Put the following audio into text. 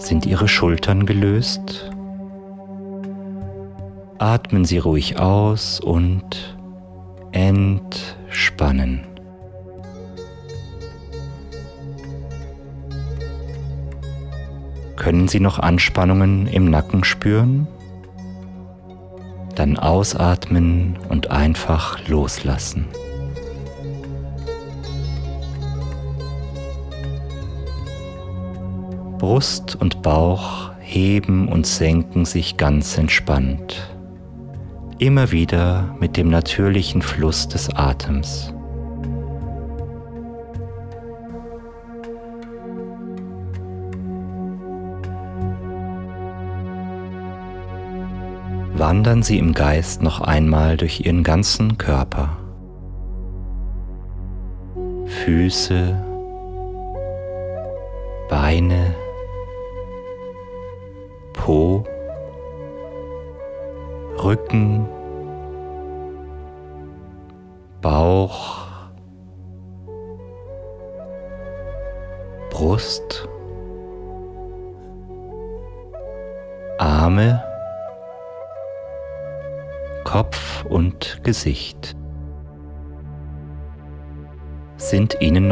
Sind Ihre Schultern gelöst? Atmen Sie ruhig aus und entspannen. Können Sie noch Anspannungen im Nacken spüren? Dann ausatmen und einfach loslassen. Brust und Bauch heben und senken sich ganz entspannt. Immer wieder mit dem natürlichen Fluss des Atems. Wandern Sie im Geist noch einmal durch Ihren ganzen Körper. Füße, Beine, Po, Rücken, Bauch, Brust, Arme, Kopf und Gesicht. Sind Ihnen